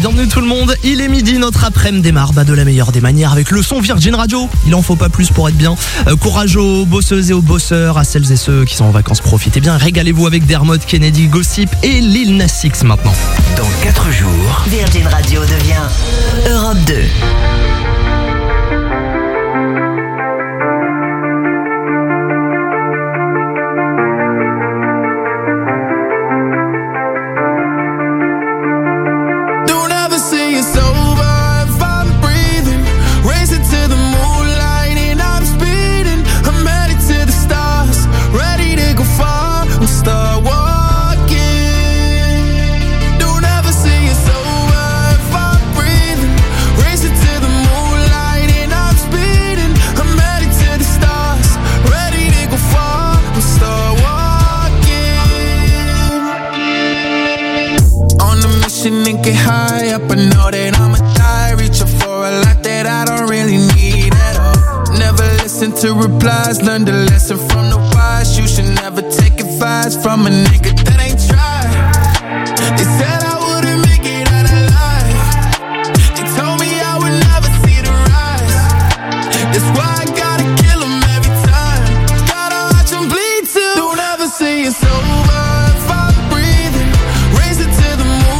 bienvenue tout le monde. Il est midi, notre après-midi démarre de la meilleure des manières avec le son Virgin Radio. Il en faut pas plus pour être bien. Courage aux bosseuses et aux bosseurs, à celles et ceux qui sont en vacances, profitez bien. Régalez-vous avec Dermot, Kennedy, Gossip et Lil Nas X maintenant. Dans 4 jours, Virgin Radio devient Europe 2. And get high up, I know that I'ma die. Reaching for a lot that I don't really need at all. Never listen to replies, learn the lesson from the wise. You should never take advice from a nigga that ain't tried. They said I wouldn't make it out alive. They told me I would never see the rise. That's why I gotta kill 'em every time. Gotta watch 'em bleed too. Don't ever say it's over if I'm breathing. Raise it to the moon.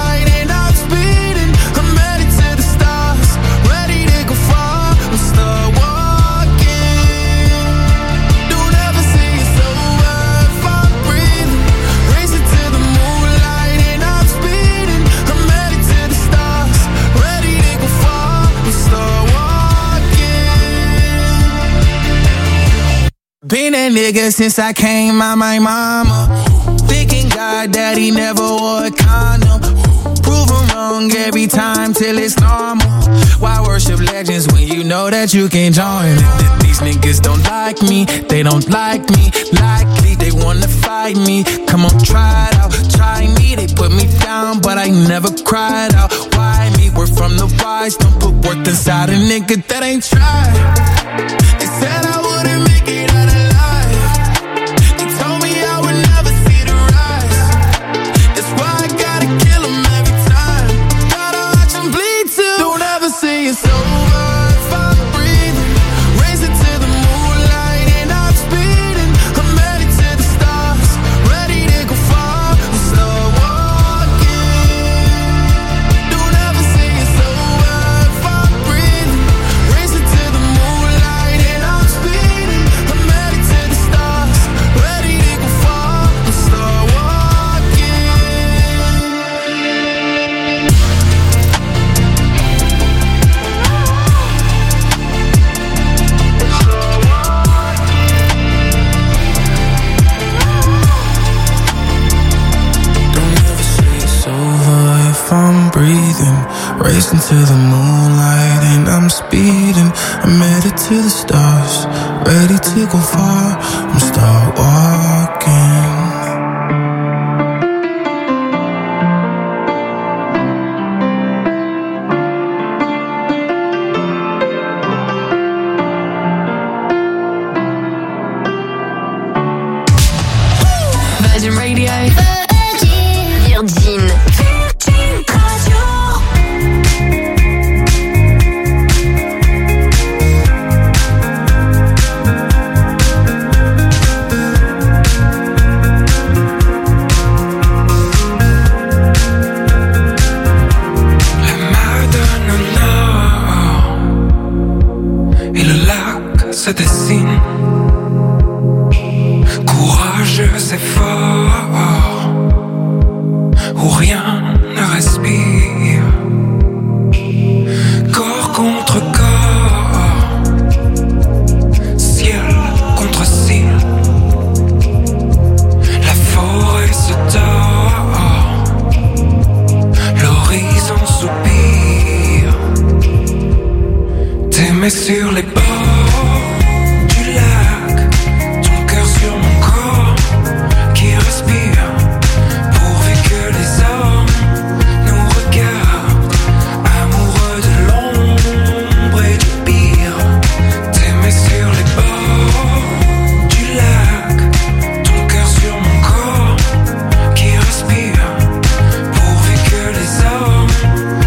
Been that nigga since I came out my mama. Thinking God that he never wore a condom. Proven wrong every time till it's normal. Why worship legends when you know that you can join it? These niggas don't like me, they don't like me. Likely they wanna fight me. Come on, try it out, try me. They put me down, but I never cried out. Why me? We're from the wise. Don't put worth inside a nigga that ain't tried. They said I wouldn't make it out alive. They told me I would never see the rise. That's why I gotta kill 'em every time. Gotta watch 'em bleed too. Don't ever say it's over if I'm breathing. Raise it to the moonlight and I'm speeding. I'm headed to the stars, ready to go far and start walking. Don't ever say it's over if I'm breathing. Raise it to the moonlight and I'm speeding. I'm headed to the stars, ready to go far and start walking. Don't ever say it's over if I'm breathing. Racing to the moonlight and I'm speeding. I'm headed to the stars, ready to go far. I'm start walking. Virgin Radio. Virgin. La Madonna nord et le lac se dessine. Courageux et fort, où rien ne respire. Corps contre corps, ciel contre ciel. La forêt se tord, l'horizon soupire. T'aimer sur les bords du lac, ton cœur sur mon corps qui respire, pourvu que les hommes nous regardent, amoureux de l'ombre et du pire. T'aimer sur les bords du lac, ton cœur sur mon corps qui respire, pourvu que les hommes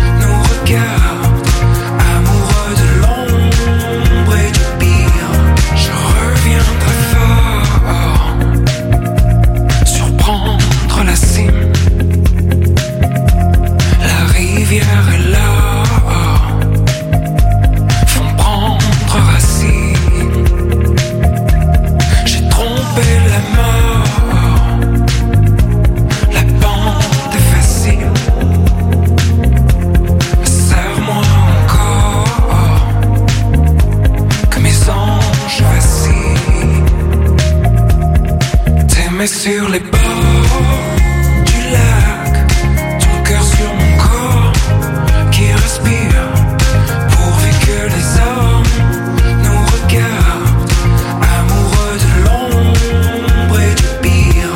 T'aimais sur les bords du lac, ton cœur sur mon corps qui respire, pourvu que les hommes nous regardent, amoureux de l'ombre et du pire.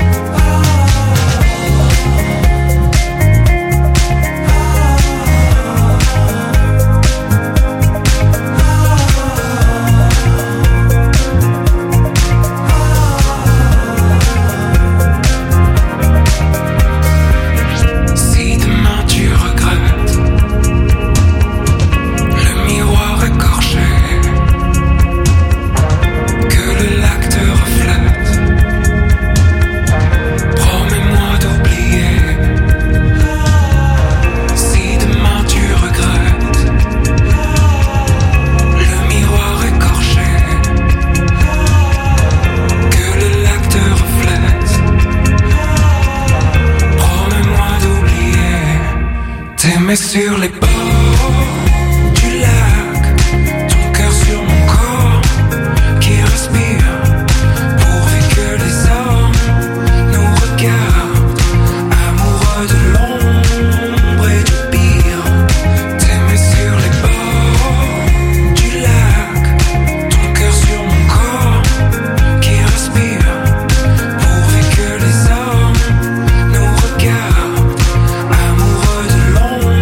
Sur les bords du lac, ton cœur sur mon corps qui respire, pourvu que les hommes nous regardent, amoureux de l'ombre et du pire. T'aimais sur les bords du lac, ton cœur sur mon corps qui respire, pourvu que les hommes nous regardent, amoureux de l'ombre.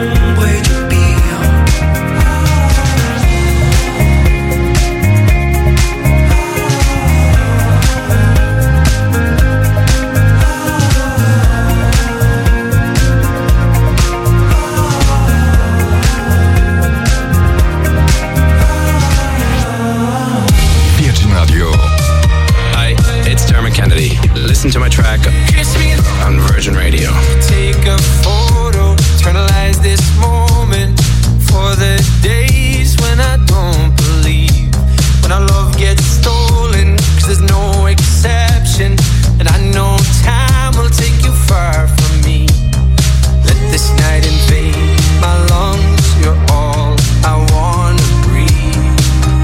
Listen to my track on Virgin Radio. Take a photo, eternalize this moment for the days when I don't believe, when our love gets stolen, 'cause there's no exception, and I know time will take you far from me. Let this night invade my lungs, you're all I wanna breathe.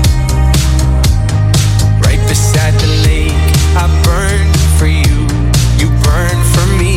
Right beside the lake, I burn for you, you burn for me.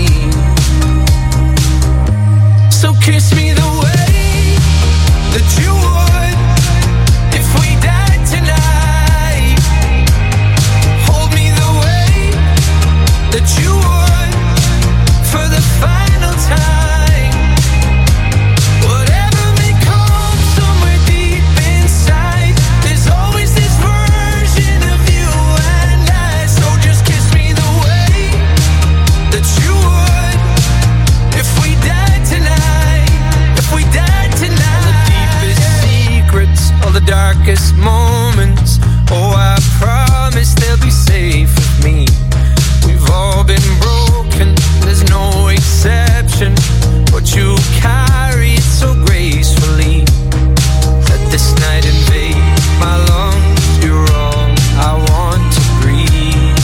So kiss me the way that you would if we died tonight. Hold me the way that you would for the final time. Whatever may come somewhere deep inside, there's always this version of you and I. So just kiss me the way that you would if we died tonight, if we died tonight. All the deepest secrets, all the darkest moments, oh I promise they'll be safe with me. We've all been broken, there's no exception, but you carry it so gracefully. Let this night invade my lungs, you're all I want to breathe.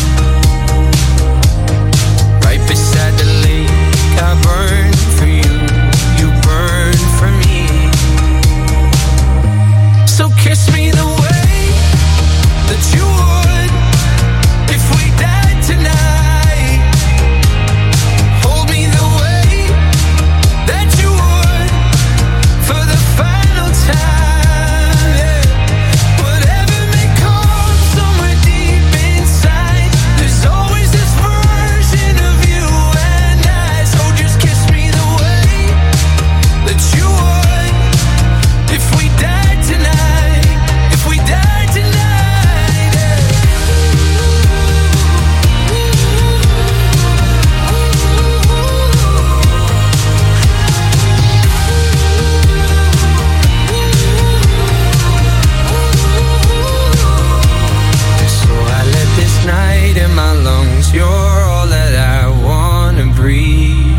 Right beside the lake, I burn for you, you burn for me. So kiss me the way that you would if we died tonight. Hold me the way that you would for the final time. Yeah. Whatever may come somewhere deep inside, there's always this version of you and I. So just kiss me the way that you would if we died tonight, if we died tonight. Yeah. So I let this night in my lungs, you're all that I wanna breathe.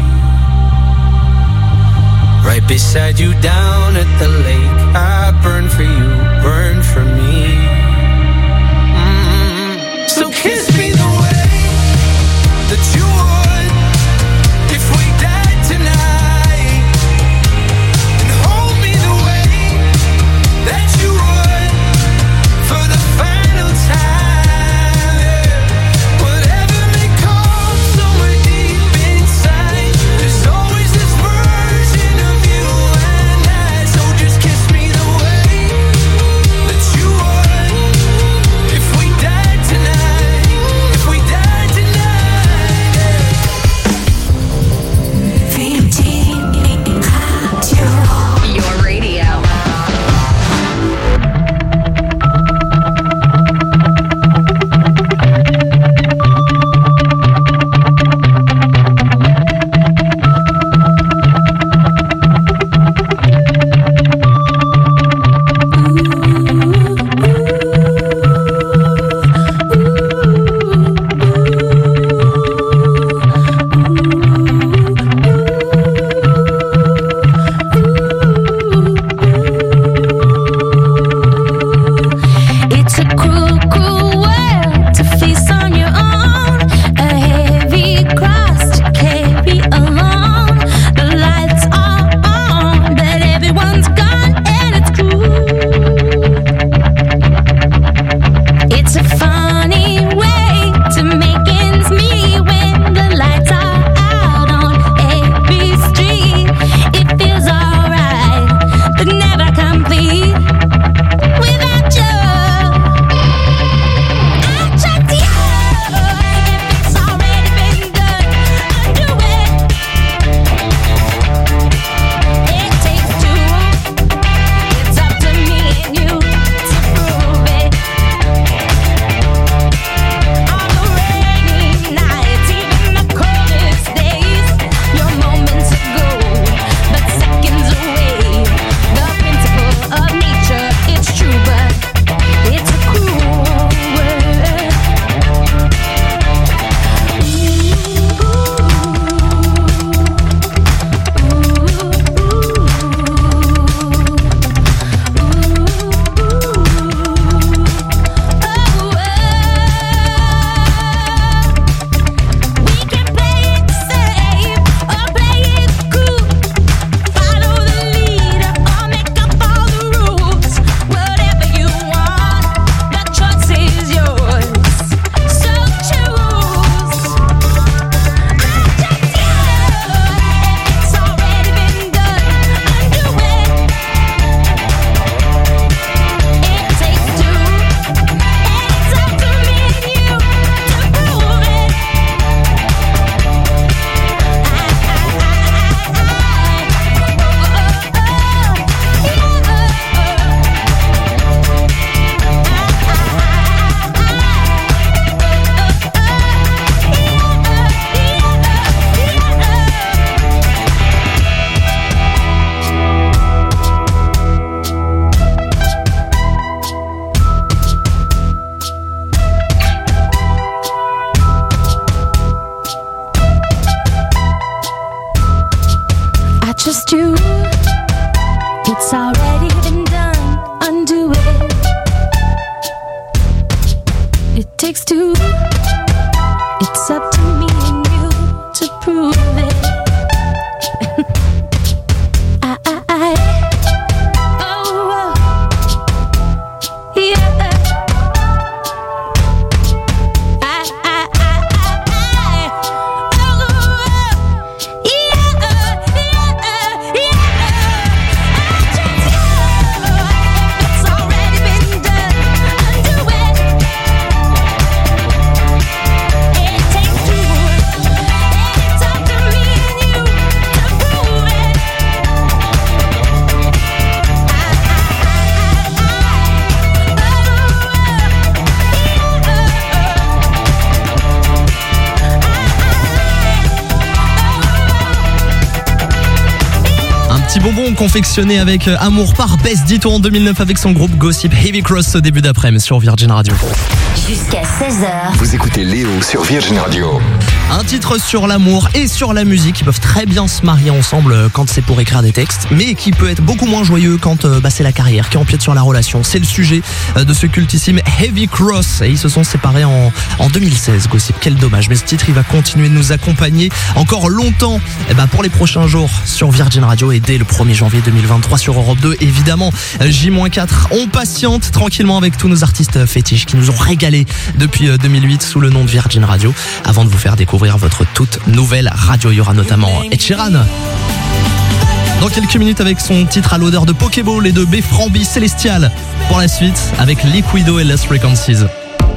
Right beside you down at the lake, I burn for you, burn for me. So kiss me the way that you would if we died tonight, and hold me the way that you would for the final time. Yeah. Whatever two. It's already been done. Undo it. It takes two. It's up to me and you to prove it. Bonbon confectionné avec amour par Bess Ditto en 2009 avec son groupe Gossip. Heavy Cross au début d'après-midi sur Virgin Radio. Jusqu'à 16h. Vous écoutez Léo sur Virgin Radio. Un titre sur l'amour et sur la musique qui peuvent très bien se marier ensemble quand c'est pour écrire des textes, mais qui peut être beaucoup moins joyeux quand c'est la carrière qui empiète sur la relation. C'est le sujet de ce cultissime Heavy Cross et ils se sont séparés en 2016. Gossip, quel dommage, mais ce titre il va continuer de nous accompagner encore longtemps pour les prochains jours sur Virgin Radio et dès le 1er janvier 2023 sur Europe 2. Évidemment, J-4, on patiente tranquillement avec tous nos artistes fétiches qui nous ont régalé depuis 2008 sous le nom de Virgin Radio. Avant de vous faire découvrir votre toute nouvelle radio, il y aura notamment Ed Sheeran. Dans quelques minutes avec son titre à l'odeur de Pokéball et de Beframbi Célestial. Pour la suite, avec Liquido et Lost Frequencies.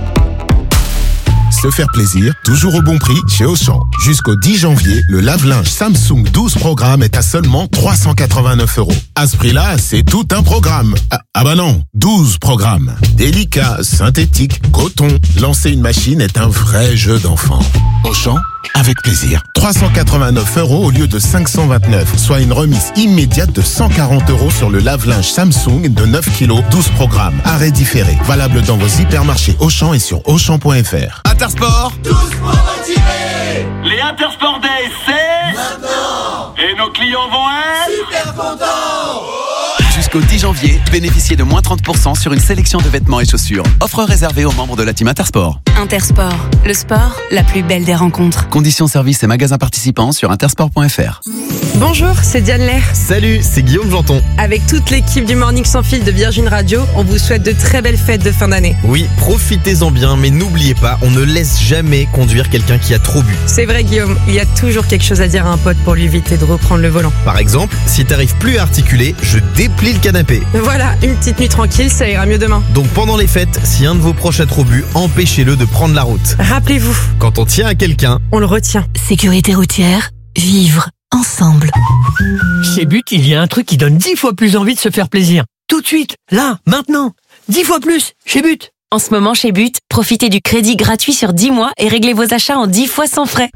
Se faire plaisir, toujours au bon prix chez Auchan. Jusqu'au 10 janvier, le lave-linge Samsung 12 programmes est à seulement 389 €. À ce prix-là, c'est tout un programme. Ah bah non, 12 programmes. Délicat, synthétique, coton. Lancer une machine est un vrai jeu d'enfant. Auchan, avec plaisir. 389 € au lieu de 529, soit une remise immédiate de 140 € sur le lave-linge Samsung de 9 kg, 12 programmes. Arrêt différé. Valable dans vos hypermarchés Auchan et sur Auchan.fr. Intersport, tous pour motiver. Les Intersport Days, c'est maintenant. Et nos clients vont être super contents. Jusqu'au 10 janvier, bénéficiez de moins 30% sur une sélection de vêtements et chaussures. Offre réservée aux membres de la team Intersport. Intersport, le sport, la plus belle des rencontres. Conditions, services et magasins participants sur intersport.fr. Bonjour, c'est Diane Lair. Salut, c'est Guillaume Janton. Avec toute l'équipe du Morning Sans Fil de Virgin Radio, on vous souhaite de très belles fêtes de fin d'année. Oui, profitez-en bien, mais n'oubliez pas, on ne laisse jamais conduire quelqu'un qui a trop bu. C'est vrai Guillaume, il y a toujours quelque chose à dire à un pote pour lui éviter de reprendre le volant. Par exemple, si t'arrives plus à articuler, je déplie le canapé. Voilà, une petite nuit tranquille, ça ira mieux demain. Donc pendant les fêtes, si un de vos proches a trop bu, empêchez-le de prendre la route. Rappelez-vous, quand on tient à quelqu'un, on le retient. Sécurité routière, vivre ensemble. Chez But, il y a un truc qui donne 10 fois plus envie de se faire plaisir. Tout de suite, là, maintenant, 10 fois plus, chez But. En ce moment, chez But, profitez du crédit gratuit sur 10 mois et réglez vos achats en 10 fois sans frais.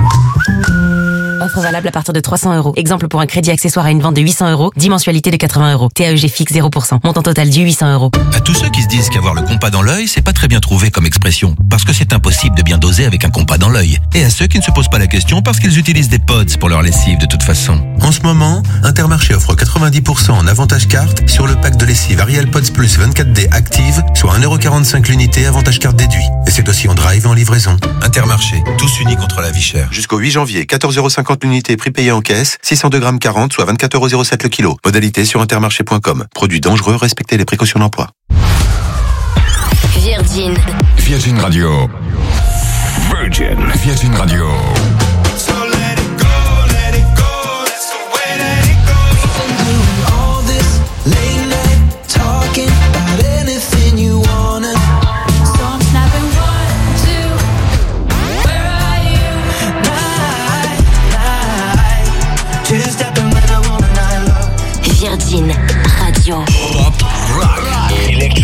Offre valable à partir de 300 €. Exemple pour un crédit accessoire à une vente de 800 €, 10 mensualités de 80 €. TAEG fixe 0%. Montant total dû 800 €. À tous ceux qui se disent qu'avoir le compas dans l'œil, c'est pas très bien trouvé comme expression, parce que c'est impossible de bien doser avec un compas dans l'œil. Et à ceux qui ne se posent pas la question parce qu'ils utilisent des pods pour leur lessive de toute façon. En ce moment, Intermarché offre 90% en avantage carte sur le pack de lessive Ariel Pods Plus 24D Active, soit 1,45 € l'unité, avantage carte déduit. Et c'est aussi en drive et en livraison. Intermarché, tous unis contre la vie chère. Jusqu'au 8 janvier, 14,50 € l'unité, prix payé en caisse, 602 grammes 40, soit 24,07 € le kilo. Modalité sur intermarché.com. Produit dangereux, respectez les précautions d'emploi. Virgin. Virgin Radio. Virgin Radio. Virgin Radio. Pop, rock, electro.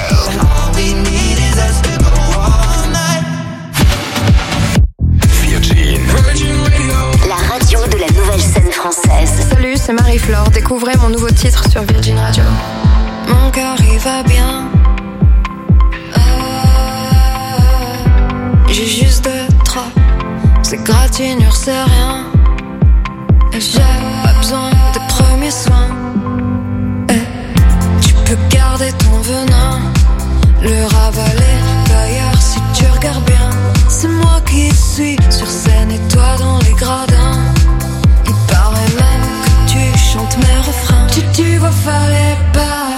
Virgin. La radio de la nouvelle scène française. Salut, c'est Marie-Flore. Découvrez mon nouveau titre sur Virgin Radio. Mon cœur il va bien. J'ai juste 2, 3. C'est gratinure, c'est rien. Et j'ai pas besoin de premiers suis sur scène et toi dans les gradins. Il paraît même que tu chantes mes refrains. Tu vois, fallait pas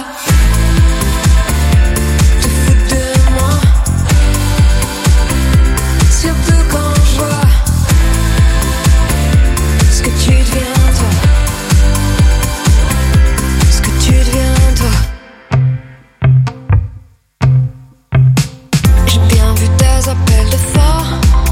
te foutre de moi. Surtout quand je vois ce que tu deviens toi. Ce que tu deviens toi. J'ai bien vu tes appels de phare.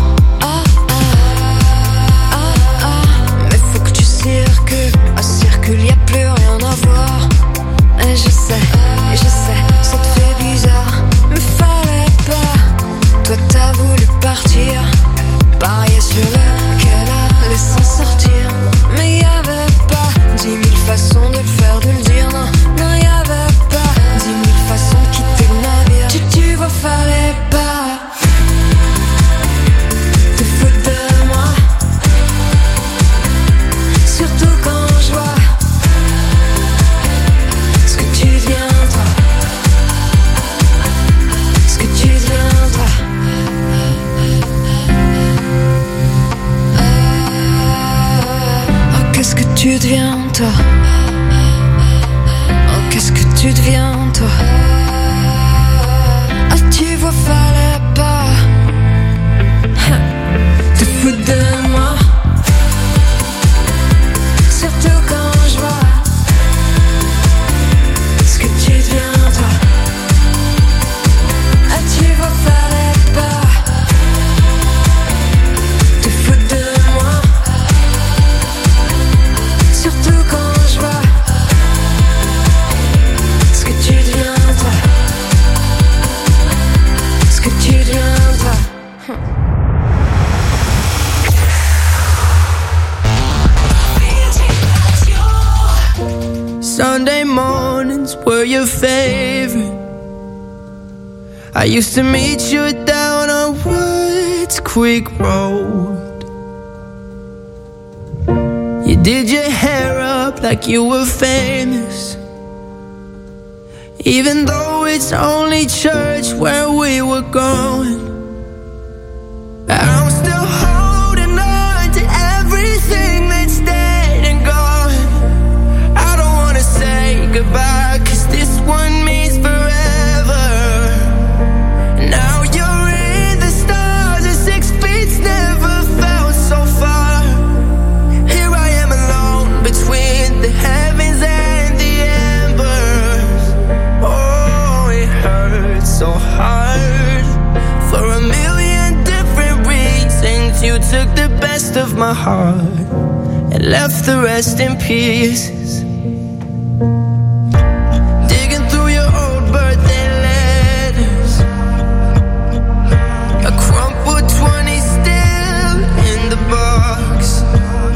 Mais faut que tu circules. À circule, y a plus rien à voir. Et je sais, ça te fait bizarre. Mais fallait pas. Toi t'as voulu partir, parier sur lequel allait s'en sortir. Mais y'avait pas 10 000 façons de le faire, de le dire. Non, y'avait pas 10 000 façons de quitter le navire. Tu vois, fallait pas te foutre de moi. Surtout quand je vois ce que tu deviens toi. Ce que tu deviens toi. Oh, qu'est-ce que tu deviens toi. Oh, qu'est-ce que tu deviens toi. Ah, tu vois, fallait pas te foutre de moi. Surtout quand je vois ce que tu deviens toi. Ah, tu vois, fallait pas te foutre de moi. Surtout quand je vois ce que tu deviens toi. Ce que tu deviens toi. Sunday mornings were your favorite. I used to meet you down on Woods Creek Road. You did your hair up like you were famous, even though it's only church where we were going. I'm still holding on to everything that's dead and gone. I don't wanna say goodbye, 'cause this one means forever. Now you're in the stars and 6 feet never felt so far. Here I am alone between the heavens and the embers. Oh, it hurts so hard. For a million different reasons, you took the best of my heart and left the rest in pieces. Digging through your old birthday letters, a crumpled 20 still in the box.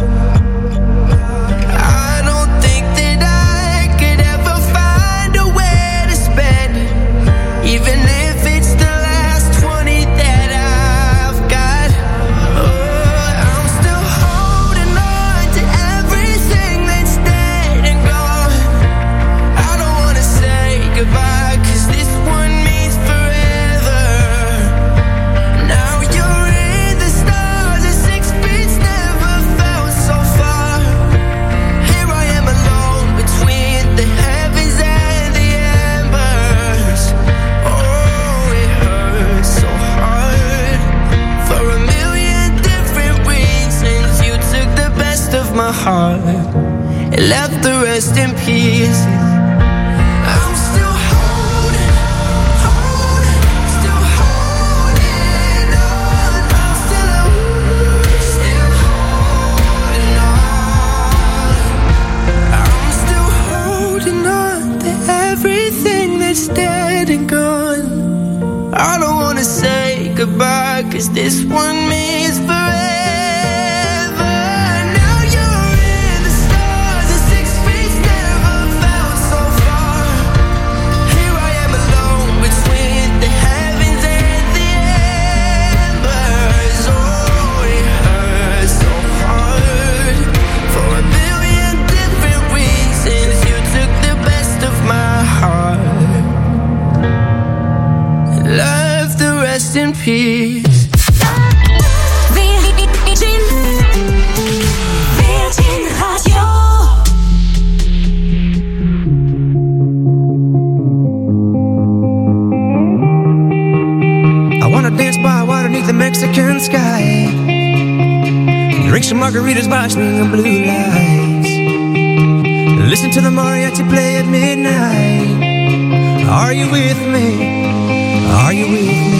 I don't think that I could ever find a way to spend it, even if it's the last 20 that I've got. Oh, I'm still holding on to everything that's dead and gone. I don't wanna say goodbye, 'cause this one means forever. Now you're in the stars and 6 feet never felt so far. Here I am alone between the heavens and the embers. Oh, it hurts so hard. For a million different reasons, you took the best of my heart and left the rest in pieces. I'm still holding, still holding on. I'm still holding on. I'm still holding on to everything that's dead and gone. I don't wanna say goodbye, 'cause this one means forever. Now you're in the stars and 6 feet never felt so far. Here I am alone between the heavens and the embers. Oh, it hurts so hard. For a billion different reasons, you took the best of my heart and left the rest in peace. Drink some margaritas by swinging blue lights. Listen to the mariachi play at midnight. Are you with me? Are you with me?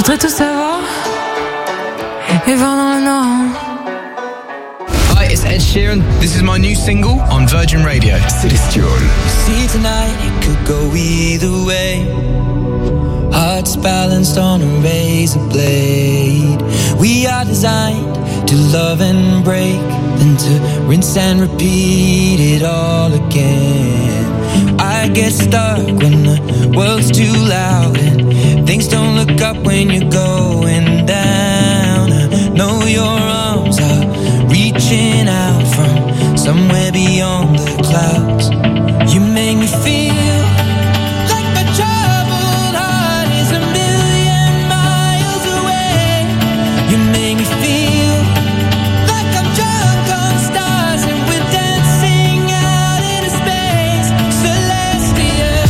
voudrais tout savoir. Et voir dans le noir. Hi, it's Ed Sheeran. This is my new single on Virgin Radio. Celestial. See tonight, it could go either way. Hearts balanced on a razor blade. We are designed to love and break, then to rinse and repeat it all again. I get stuck when the world's too loud and things don't look up when you're going down. I know your arms are reaching out from somewhere beyond the clouds. You make me feel like my troubled heart is a million miles away. You make me feel like I'm drunk on stars and we're dancing out into space, celestial.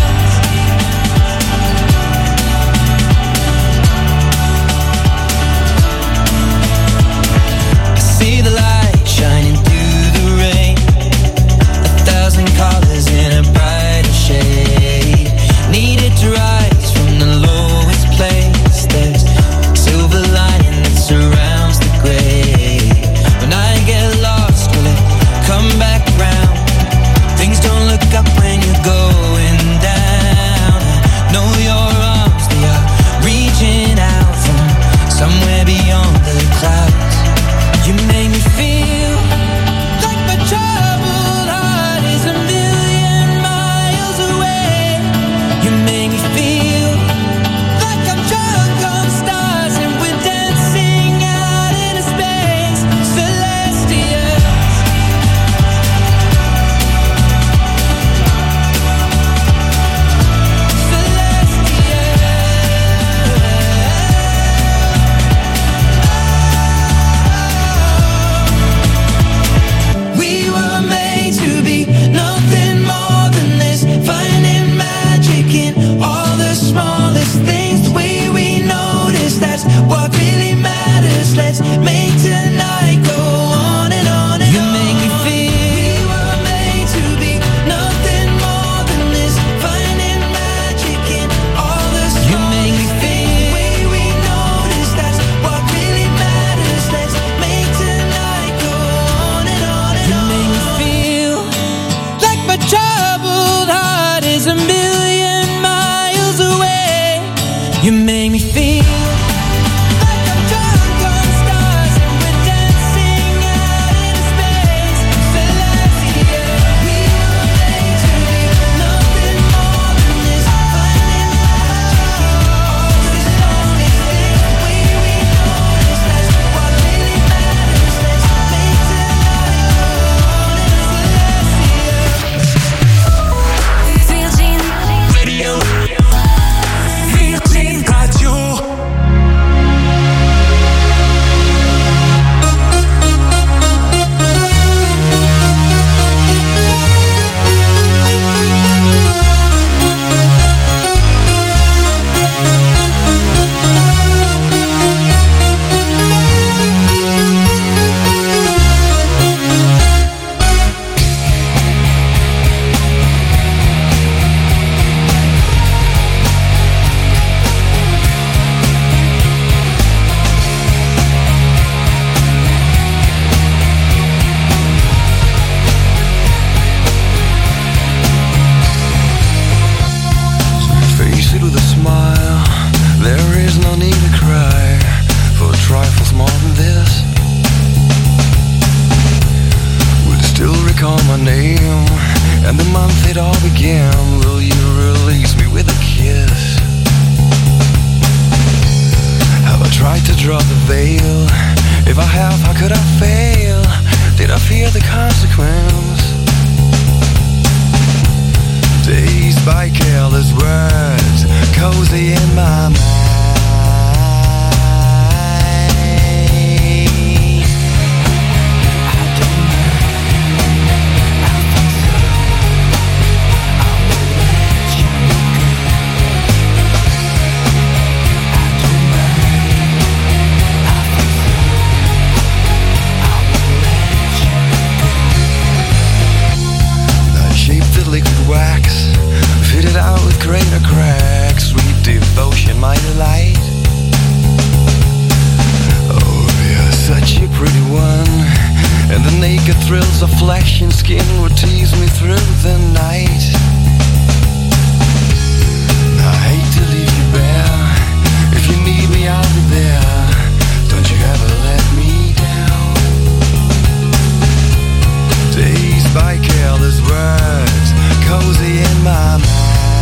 I see the light shining through the rain, 1,000 colors in a brighter shade. Needed to rise from the lowest place. There's silver lining that surrounds the gray. When I get lost, will it come back round? Things don't look up when you're going down. I know your arms, they are reaching out from somewhere beyond the clouds. You make me feel like my troubled heart is a million miles away. You make me feel like I'm drunk on stars and we're dancing out into space, celestial. We were made to be nothing more than this, finding magic in all the smallest things. The way we notice, that's what really matters. Let's make tonight go on and on and on. You make me feel we were made to be nothing more than this, finding magic in all the smallest things. You make me feel the way we notice, that's what really matters. Let's make tonight go on and on and on. You make me feel like my troubled heart is a million miles away. You make me feel like I'm drunk on stars and we're dancing out into space, celestial. We were made to be nothing more than this, finding magic in all the smallest things. The way we notice, that's what really matters. Let's make tonight go on and celestial. Virgin Radio. Virgin Radio. Face it with a smile. There is no need to cry for trifles more than this. Will you still recall my name and the month it all began? Will you release me with a kiss? Have I tried to draw the veil? If I have, how could I fail? Did I fear the consequence? Dazed by careless words, cozy in my mind. I don't know. I think so. I will let you go. I don't know. I think so. I will let you go. I shaped the liquid wax, fitted out with greater cracks. Sweet devotion might The naked thrills of flesh and skin would tease me through the night. I hate to leave you bare. If you need me, I'll be there. Don't you ever let me down. Dazed by careless words, cozy in my mind.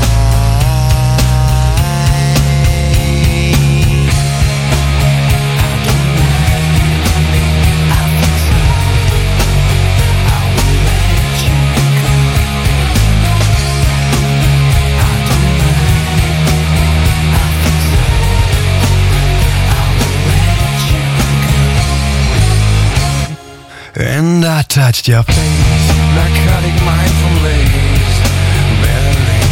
And I touched your face, narcotic mind from lace, Mary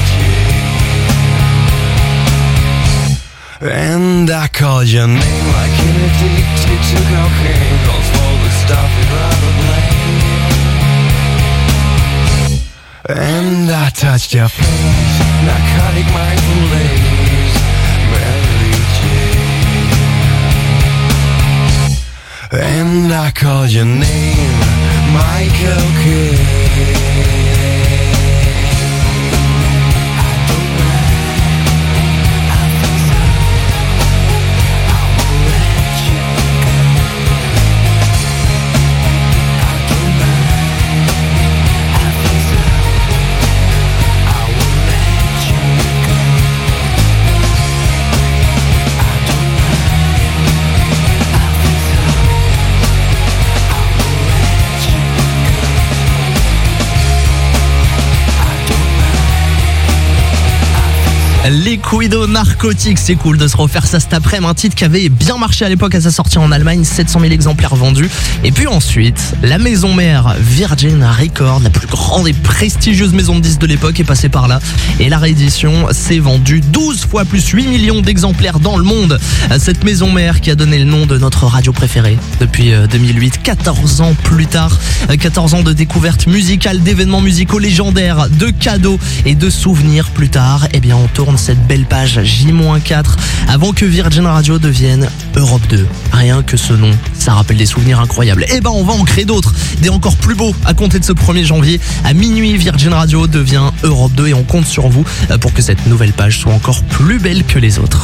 Jane. And I called your name like an addicted to cocaine, calls for the stuff you'd rather blame. And I touched your face, narcotic mind from lace, Mary Jane. And I called your name, Michael Kidd. Liquido Narcotics, c'est cool de se refaire ça cet après-midi, un titre qui avait bien marché à l'époque à sa sortie en Allemagne, 700 000 exemplaires vendus. Et puis ensuite, la maison mère Virgin Records, la plus grande et prestigieuse maison de disques de l'époque, est passée par là. Et la réédition s'est vendue 12 fois plus, 8 millions d'exemplaires dans le monde. Cette maison mère qui a donné le nom de notre radio préférée depuis 2008, 14 ans plus tard, 14 ans de découvertes musicales, d'événements musicaux légendaires, de cadeaux et de souvenirs plus tard. Eh bien, on tourne cette belle page J-4 avant que Virgin Radio devienne Europe 2. Rien que ce nom, ça rappelle des souvenirs incroyables. Et ben on va en créer d'autres, des encore plus beaux à compter de ce 1er janvier. À minuit, Virgin Radio devient Europe 2 et on compte sur vous pour que cette nouvelle page soit encore plus belle que les autres.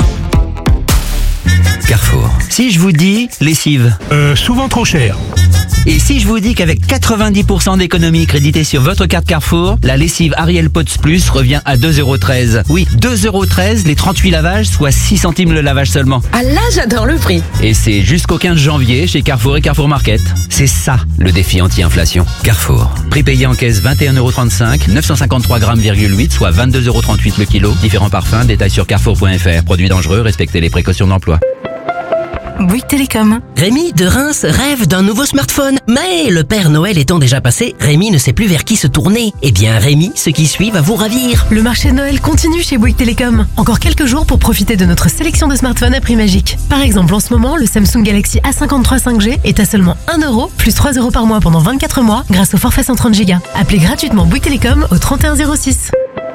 Carrefour. Si je vous dis lessive. Souvent trop cher. Et si je vous dis qu'avec 90% d'économie créditée sur votre carte Carrefour, la lessive Ariel Pots Plus revient à 2,13 €. Oui, 2,13 € les 38 lavages, soit 6 centimes le lavage seulement. Ah là, j'adore le prix. Et c'est jusqu'au 15 janvier chez Carrefour et Carrefour Market. C'est ça, le défi anti-inflation. Carrefour. Prix payé en caisse 21,35 €, 953 grammes,8, soit 22,38 € le kilo. Différents parfums, détails sur carrefour.fr. Produits dangereux, respectez les précautions d'emploi. Bouygues Télécom. Rémi de Reims rêve d'un nouveau smartphone. Mais le Père Noël étant déjà passé, Rémi ne sait plus vers qui se tourner. Eh bien Rémi, ce qui suit va vous ravir. Le marché de Noël continue chez Bouygues Télécom. Encore quelques jours pour profiter de notre sélection de smartphones à prix magique. Par exemple, en ce moment, le Samsung Galaxy A53 5G est à seulement 1 € plus 3 € par mois pendant 24 mois grâce au forfait 130 Go. Appelez gratuitement Bouygues Télécom au 3106.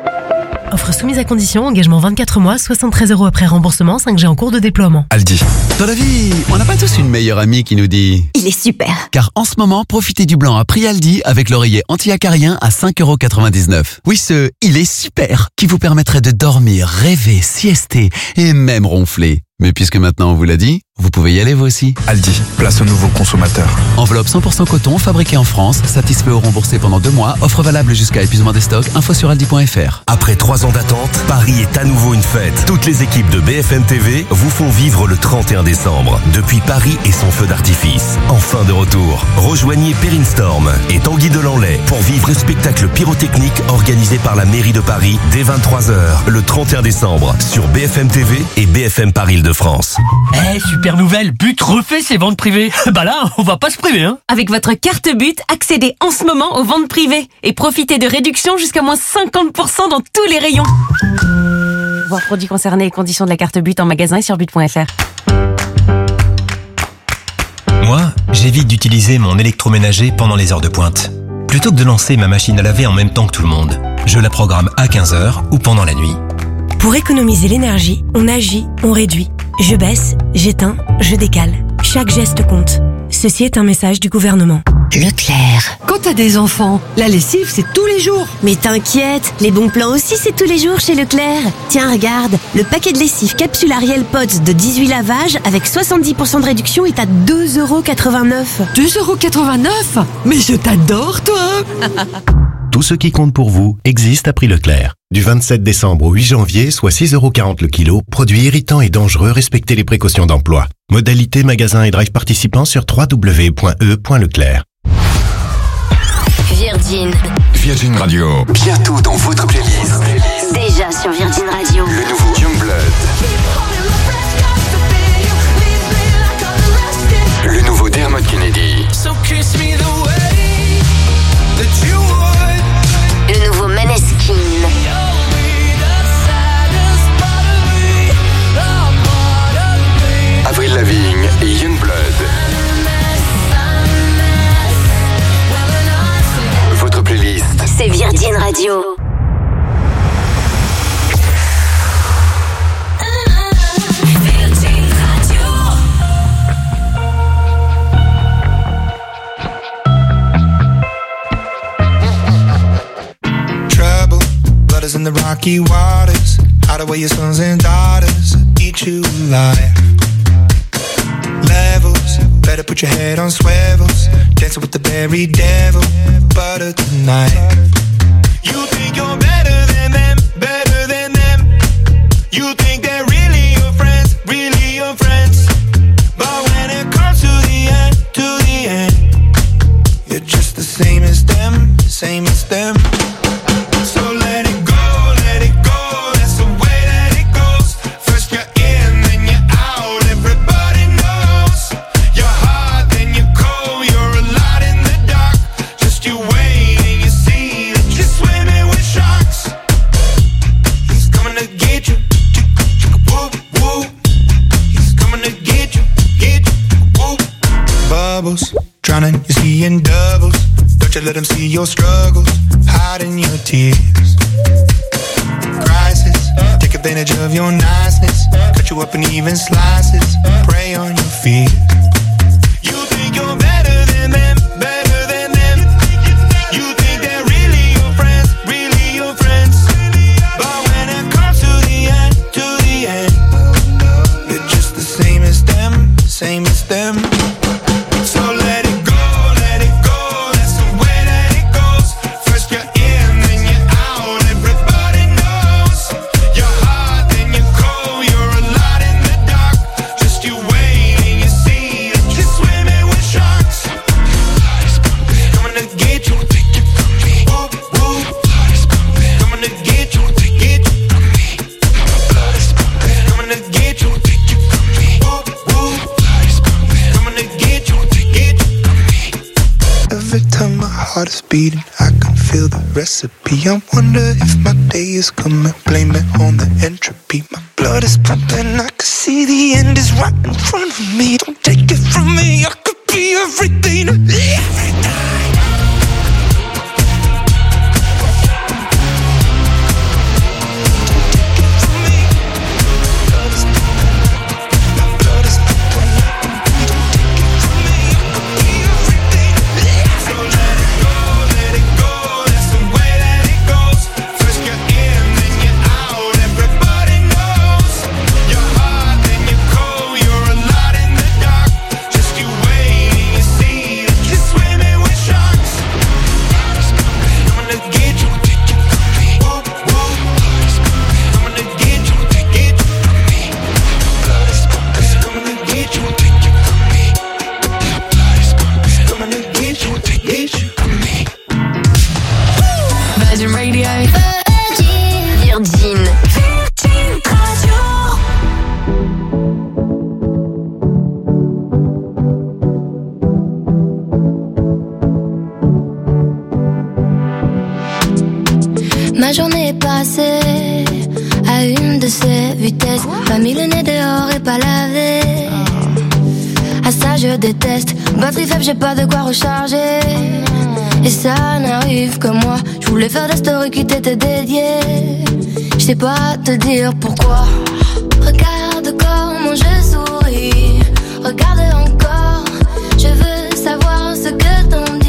Offre soumise à condition, engagement 24 mois, 73 € après remboursement, 5G en cours de déploiement. Aldi. Dans la vie, on n'a pas tous une meilleure amie qui nous dit Il est super. Car en ce moment, profitez du blanc à prix Aldi avec l'oreiller anti-acarien à 5,99 €. Oui, ce « Il est super » qui vous permettrait de dormir, rêver, siester et même ronfler. Mais puisque maintenant on vous l'a dit, vous pouvez y aller vous aussi. Aldi, place au nouveau consommateur. Enveloppe 100% coton, fabriqué en France, satisfait ou remboursé pendant 2 mois, offre valable jusqu'à épuisement des stocks, info sur aldi.fr. Après 3 ans d'attente, Paris est à nouveau une fête. Toutes les équipes de BFM TV vous font vivre le 31 décembre. Depuis Paris et son feu d'artifice. Enfin de retour. Rejoignez Perrine Storm et Tanguy Delanlay pour vivre le spectacle pyrotechnique organisé par la mairie de Paris dès 23 h le 31 décembre sur BFM TV et BFM Paris de France. Super nouvelle, But refait ses ventes privées. Bah là, on va pas se priver, hein. Avec votre carte But, accédez en ce moment aux ventes privées et profitez de réductions jusqu'à moins 50% dans tous les rayons. Voir produits concernés et conditions de la carte But en magasin et sur but.fr. Moi, j'évite d'utiliser mon électroménager pendant les heures de pointe. Plutôt que de lancer ma machine à laver en même temps que tout le monde, je la programme à 15 h ou pendant la nuit. Pour économiser l'énergie, on agit, on réduit. Je baisse, j'éteins, je décale. Chaque geste compte. Ceci est un message du gouvernement. Leclerc. Quand t'as des enfants, la lessive, c'est tous les jours. Mais t'inquiète, les bons plans aussi, c'est tous les jours chez Leclerc. Tiens, regarde, le paquet de lessive capsule Ariel Pods de 18 lavages avec 70% de réduction est à 2,89€. 2,89€? Mais je t'adore, toi. Tout ce qui compte pour vous existe à prix Leclerc. Du 27 décembre au 8 janvier, soit 6,40€ le kilo, produits irritants et dangereux, respectez les précautions d'emploi. Modalité magasin et drive participants sur www.e.leclerc. Virgin Radio, bientôt dans votre playlist. Déjà sur Virgin Radio. Le nouveau Youngblood. Le nouveau Dermot Kennedy. Le nouveau Maneskin. Avril Lavigne et Youngblood. Votre playlist, c'est Virgin Radio. Trouble, blood is in the rocky waters. Hide away your sons and daughters, eat you alive. Levels, better put your head on swivels. Dancing with the very devil, butter tonight. You think you're better than them, better than them. You think they're really your friends, really your friends. But when it comes to the end, you're just the same as them, same as them. So let it go, that's the way that it goes. First you're in, then you're out, everybody knows. You're hot, then you're cold, you're a lot in the dark. Just you wait and you see that you're swimming with sharks. He's coming to get you, whoop, whoop. He's coming to get you, whoop. Bubbles, drowning, you're seeing doubles. Don't you let him see your struggles, hiding your tears. Crisis, take advantage of your niceness. Cut you up in even slices, prey on your fears. You think you're better than them, better than them. You think they're really your friends, really your friends. But when it comes to the end, you're just the same as them, same as them. So let it go, that's the way that it goes. First you're in, then you're out, everybody knows. You're hot, then you're cold, you're a lot in the dark. Just you wait and you see that you're swimming with sharks. Coming to get you, whoop, whoop. Coming to get you, from me. Coming to get you, whoop, whoop. Coming to get you, from me. Every time my heart is beating, I can feel the recipe. I wonder if my day is coming, blame it on the entropy. My blood is pumping, I can see the end is right in front of me. Don't take it from me, I could be everything to me. Virgin Radio. Virgin Radio. Ma journée est passée à une de ces vitesses. Pas mis le nez dehors et pas lavé. À ça je déteste. Batterie faible, j'ai pas de quoi recharger. Et ça n'arrive que moi. Je voulais faire des stories qui t'étaient dédiées. Je sais pas te dire pourquoi. Regarde comment je souris. Regarde encore. Je veux savoir ce que t'en dis.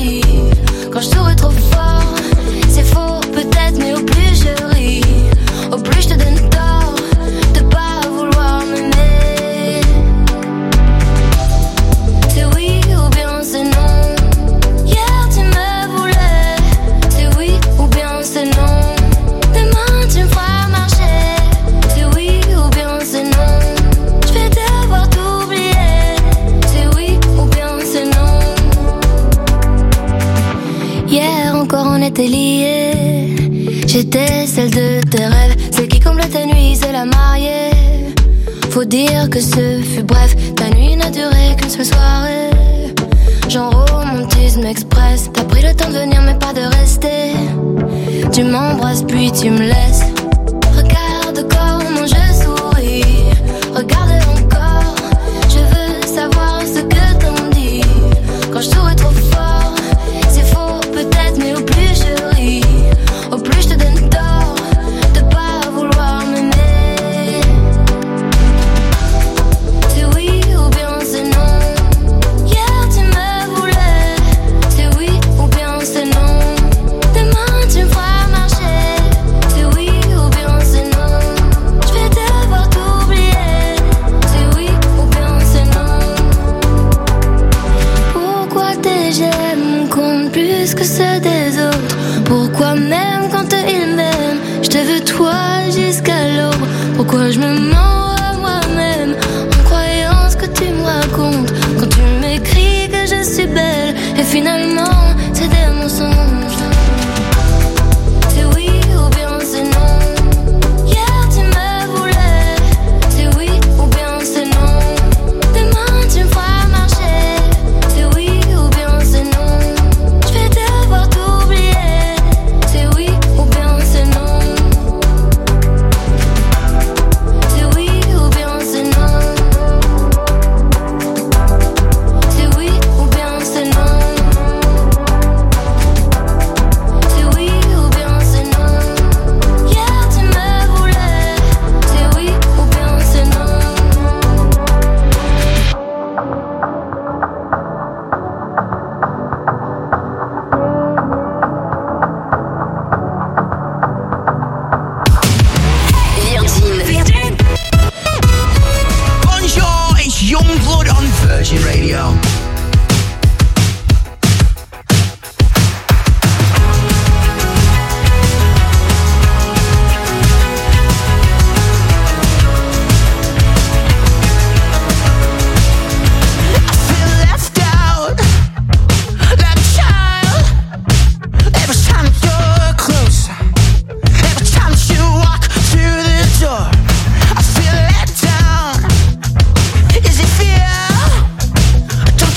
était liée. J'étais celle de tes rêves, celle qui comble tes nuits, c'est la mariée. Faut dire que ce fut bref, ta nuit n'a duré qu'une seule soirée. Genre romantisme express, t'as pris le temps de venir mais pas de rester. Tu m'embrasses puis tu me laisses. Regarde comment je souris, regarde encore. Je veux savoir ce que t'en dis. Quand je souris trop fort, c'est faux peut-être, mais au plus je ris, au plus je te donne tort de pas vouloir m'aimer. C'est oui ou bien c'est non. Hier tu me voulais. C'est oui ou bien c'est non. Demain tu me feras marcher. C'est oui ou bien c'est non. Je vais devoir t'oublier. C'est oui ou bien c'est non. Pourquoi tes j'aime compte plus que ceux des autres? Pourquoi même quand ils m'aiment, je te veux toi jusqu'à l'aube? Pourquoi je me mens à moi-même en croyant ce que tu me racontes? Quand tu m'écris que je suis belle et finalement c'est des mensonges. C'est oui ou bien c'est non. Hier tu me voulais. C'est oui ou bien c'est non. Demain tu me feras marcher. C'est oui ou bien c'est non. Je vais devoir t'oublier. C'est oui ou bien c'est non. C'est oui ou bien c'est non. C'est oui ou bien c'est non. C'est oui ou bien c'est non. Hier tu me voulais. C'est oui ou bien c'est non. Virgin. Bonjour, it's Youngblood on Virgin Radio. I feel left out like a child. Every time you're closer, every time you walk through the door, I feel let down. Is it fear?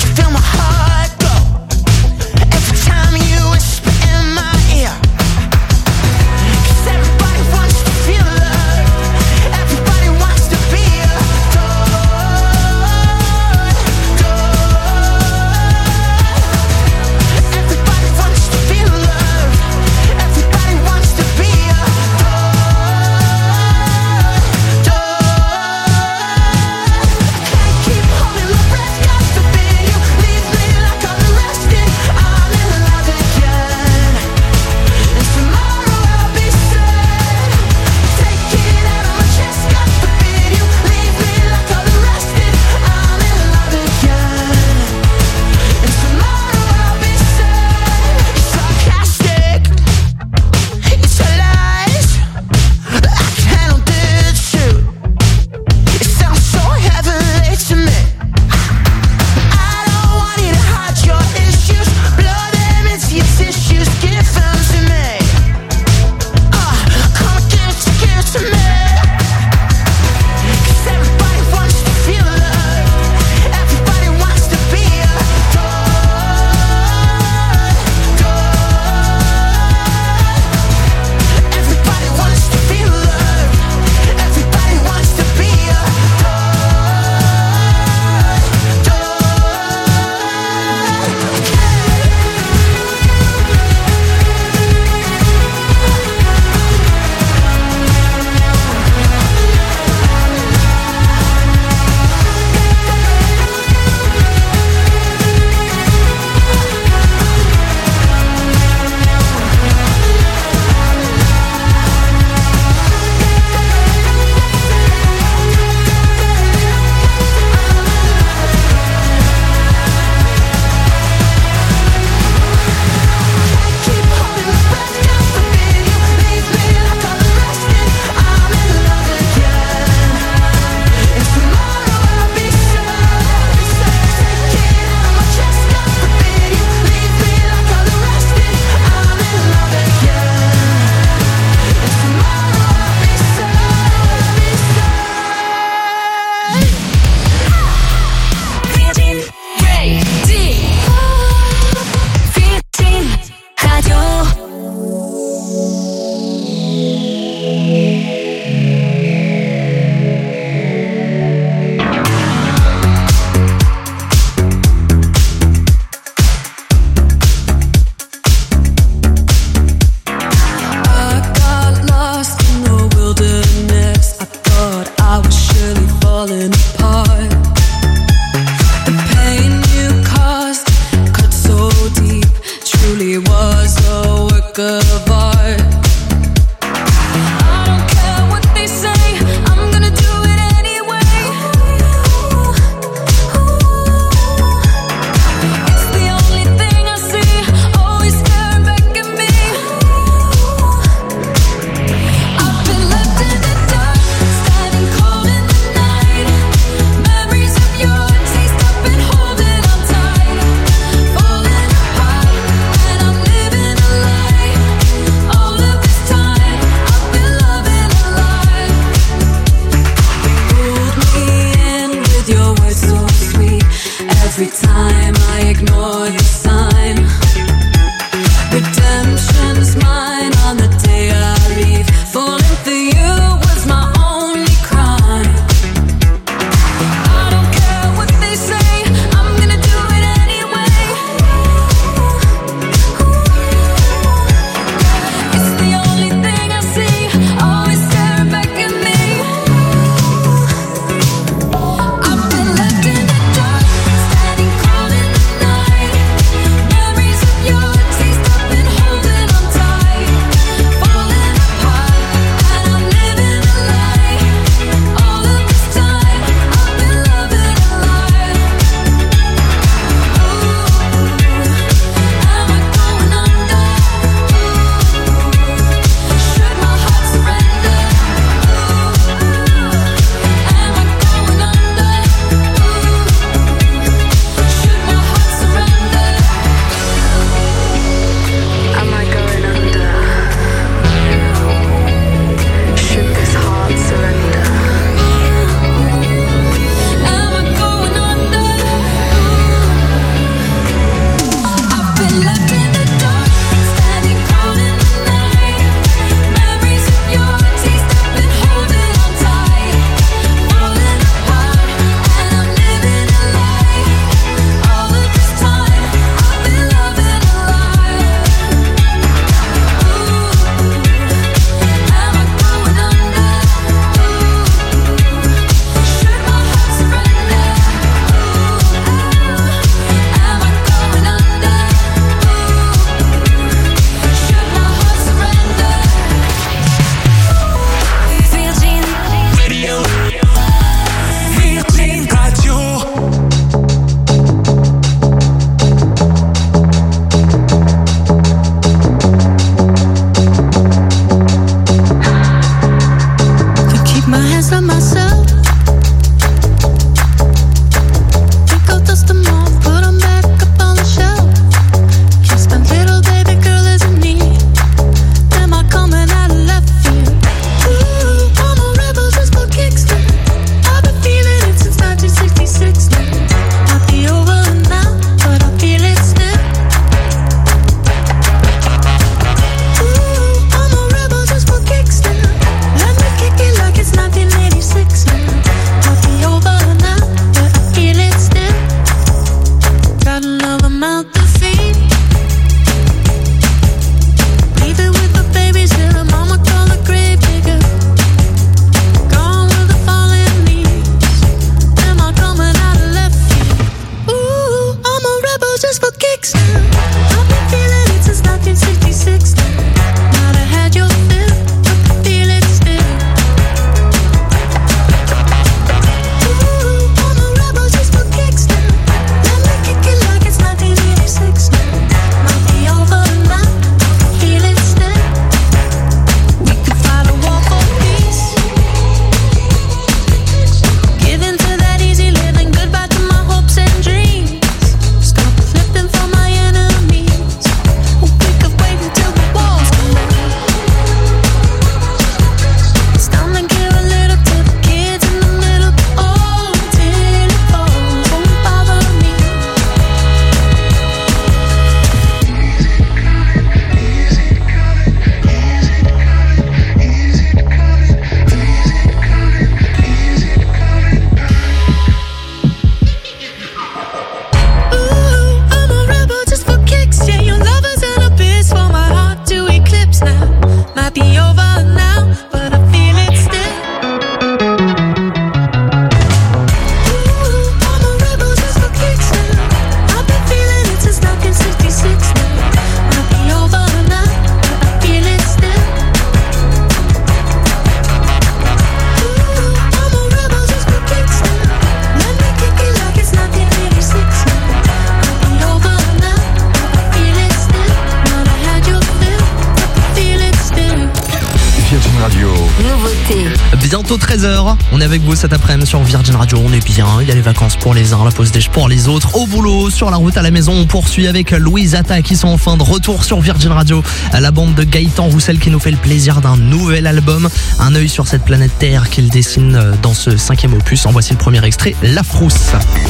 bientôt 13h. On est avec vous cet après-midi sur Virgin Radio. On est bien. Il y a les vacances pour les uns, la pause déj pour les autres. Au boulot, sur la route, à la maison, on poursuit avec Louise Atta qui sont enfin de retour sur Virgin Radio. La bande de Gaëtan Roussel qui nous fait le plaisir d'un nouvel album. Un œil sur cette planète Terre qu'il dessine dans ce 5e opus. En voici le premier extrait, La Frousse.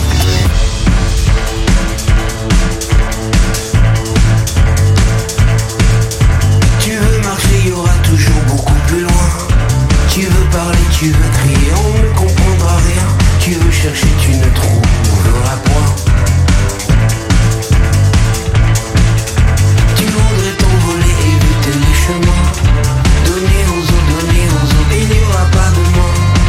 Tu veux crier, on ne comprendra rien. Tu veux chercher, tu ne trouveras point. Tu voudrais t'envoler, éviter les chemins. Donner aux autres, et il n'y aura pas de moi.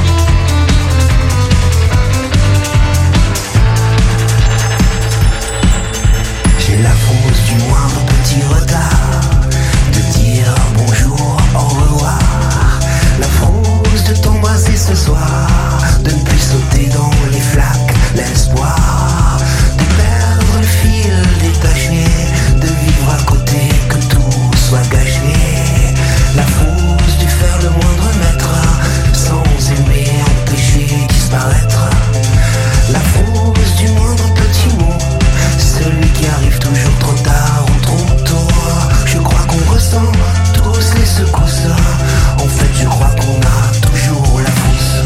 J'ai la frousse du moindre petit retard, de dire bonjour, au revoir. La frousse de t'embrasser ce soir, de ne plus sauter dans les flaques, l'espoir de perdre le fil détaché, de vivre à côté, que tout soit gâché. La frousse du faire le moindre mètre, sans aimer, empêcher disparaître. La frousse du moindre petit mot, celui qui arrive toujours trop tard ou trop tôt. Je crois qu'on ressent tous les secousses. En fait, je crois qu'on a toujours la frousse.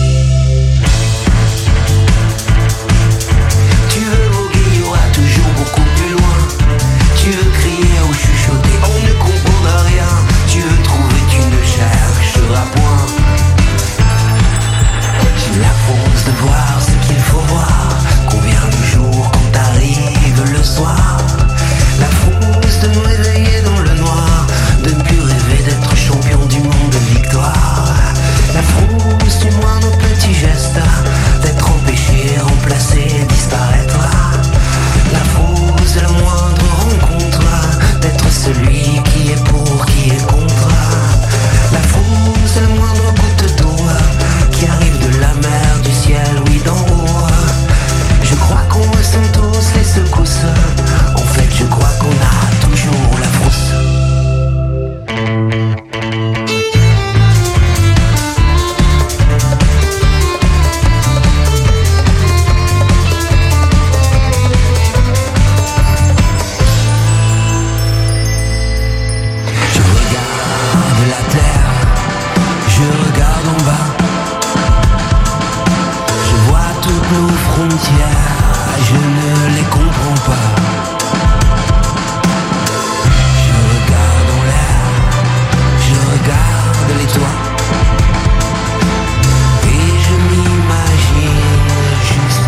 Tu veux voguer, il y aura toujours beaucoup plus loin. Tu veux crier ou chuchoter, on ne comprendra rien. Tu veux trouver, tu ne chercheras point. J'ai la frousse de voir ce qu'il faut voir, qu'on vient le jour quand t'arrives le soir. La frousse de me réveiller dans le noir, de ne plus rêver d'être champion du monde de victoire. La frousse du moindre petit geste, d'être empêché, remplacé, disparaître. La frousse de la moindre rencontre, d'être celui qui est pour, qui est contre. La frousse de la moindre goutte d'eau, qui arrive de la mer, du ciel, oui d'en haut. Je crois qu'on ressent tous les secousses. En fait, je crois qu'on a toujours la frousse. Je regarde la terre, je regarde en bas. Je vois toutes nos frontières, je ne les comprends pas.